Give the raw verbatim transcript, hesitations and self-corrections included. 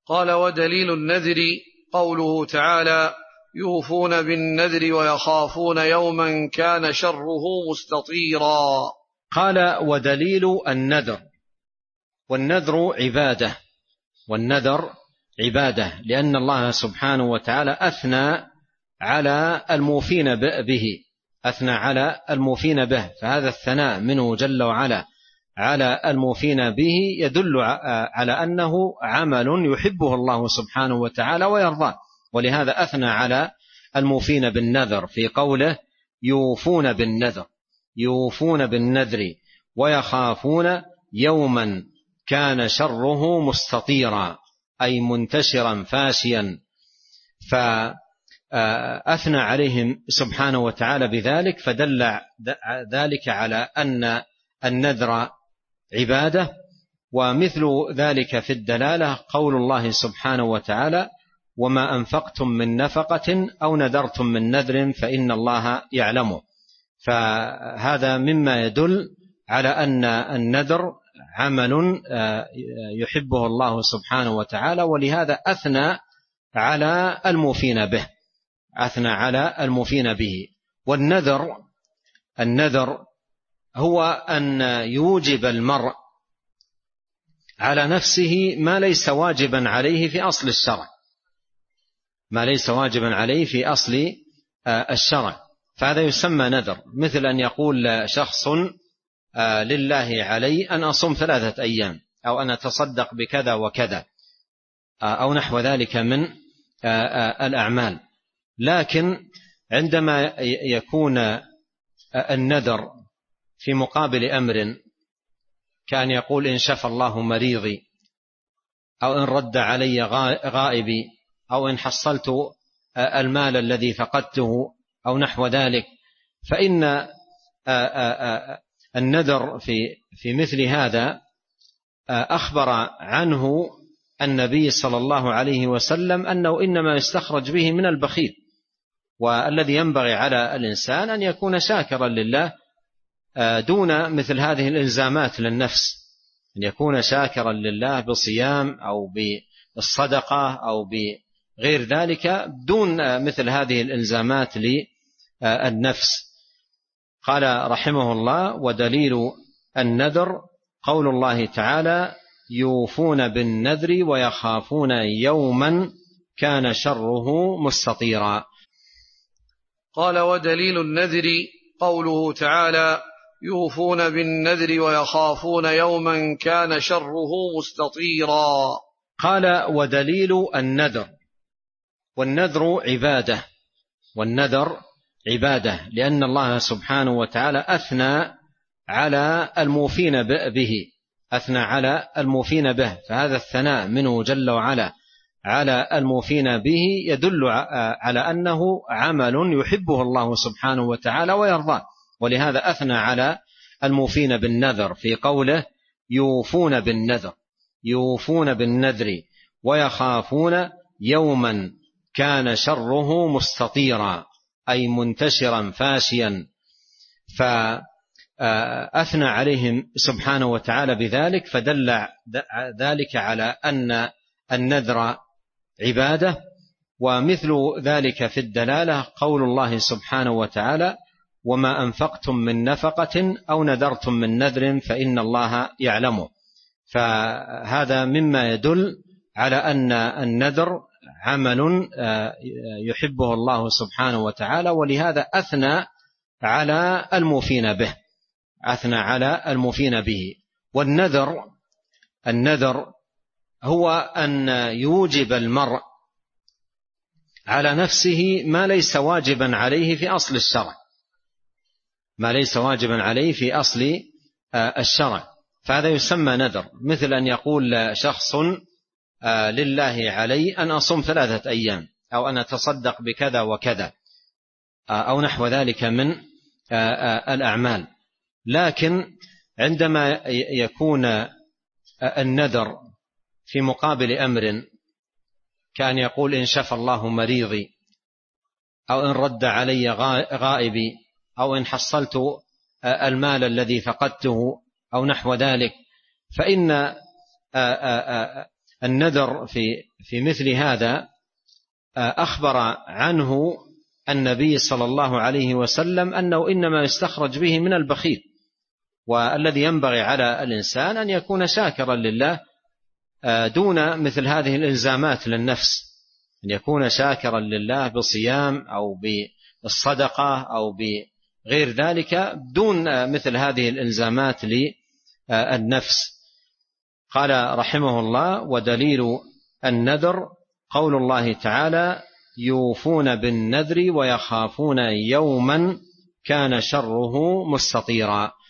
قال: ودليل النذر قوله تعالى: يوفون بالنذر ويخافون يوما كان شره مستطيرا. قال: ودليل النذر. والنذر عبادة، والنذر عبادة لأن الله سبحانه وتعالى أثنى على الموفين به، أثنى على الموفين به، فهذا الثناء منه جل وعلا على الموفين به يدل على أنه عمل يحبه الله سبحانه وتعالى ويرضاه، ولهذا أثنى على الموفين بالنذر في قوله: يوفون بالنذر، يوفون بالنذر ويخافون يوما كان شره مستطيرا، أي منتشرا فاشيا، فأثنى عليهم سبحانه وتعالى بذلك، فدل ذلك على أن النذر عبادة. ومثل ذلك في الدلالة قول الله سبحانه وتعالى: وما أنفقتم من نفقة أو نذرتم من نذر فإن الله يعلمه. فهذا مما يدل على أن النذر عمل يحبه الله سبحانه وتعالى، ولهذا أثنى على الموفين به، أثنى على الموفين به. والنذر، النذر هو أن يوجب المرء على نفسه ما ليس واجبا عليه في أصل الشرع، ما ليس واجبا عليه في أصل الشرع، فهذا يسمى نذر. مثل أن يقول شخص: لله علي أن أصوم ثلاثة أيام، أو أن أتصدق بكذا وكذا، أو نحو ذلك من الأعمال. لكن عندما يكون النذر في مقابل أمر، كان يقول: إن شفى الله مريضي، أو إن رد علي غائبي، أو إن حصلت المال الذي فقدته، أو نحو ذلك، فإن النذر في في مثل هذا أخبر عنه النبي صلى الله عليه وسلم أنه إنما يستخرج به من البخيل، والذي ينبغي على الإنسان أن يكون شاكرا لله دون مثل هذه الإلزامات للنفس، أن يكون شاكرا لله بصيام أو بالصدقة أو بغير ذلك دون مثل هذه الإلزامات للنفس. قال رحمه الله: ودليل النذر قول الله تعالى: يوفون بالنذر ويخافون يوما كان شره مستطيرا. قال: ودليل النذر قوله تعالى: يوفون بالنذر ويخافون يوما كان شره مستطيرا. قال: ودليل النذر. والنذر عبادة، والنذر عبادة لأن الله سبحانه وتعالى أثنى على الموفين به، أثنى على الموفين به، فهذا الثناء منه جل وعلا على الموفين به يدل على أنه عمل يحبه الله سبحانه وتعالى ويرضاه، ولهذا أثنى على الموفين بالنذر في قوله: يوفون بالنذر، يوفون بالنذر ويخافون يوما كان شره مستطيرا، أي منتشرا فاشيا، فأثنى عليهم سبحانه وتعالى بذلك، فدل ذلك على أن النذر عبادة. ومثل ذلك في الدلالة قول الله سبحانه وتعالى: وما أنفقتم من نفقة أو نذرتم من نذر فإن الله يعلمه. فهذا مما يدل على أن النذر عمل يحبه الله سبحانه وتعالى، ولهذا أثنى على الموفين به، أثنى على الموفين به. والنذر، النذر هو أن يوجب المرء على نفسه ما ليس واجبا عليه في أصل الشرع، ما ليس واجبا عليه في أصل الشرع، فهذا يسمى نذر. مثل أن يقول شخص: لله علي أن أصوم ثلاثة أيام، أو أن أتصدق بكذا وكذا، أو نحو ذلك من الأعمال. لكن عندما يكون النذر في مقابل أمر، كان يقول: إن شفى الله مريضي، أو إن رد علي غائبي، أو إن حصلت المال الذي فقدته، أو نحو ذلك، فإن النذر في في مثل هذا أخبر عنه النبي صلى الله عليه وسلم أنه إنما يستخرج به من البخيل، والذي ينبغي على الإنسان أن يكون شاكرا لله دون مثل هذه الإلزامات للنفس، أن يكون شاكرا لله بصيام أو بالصدقة أو بغير ذلك دون مثل هذه الإلزامات للنفس. قال رحمه الله: ودليل النذر قول الله تعالى: يوفون بالنذر ويخافون يوما كان شره مستطيرا.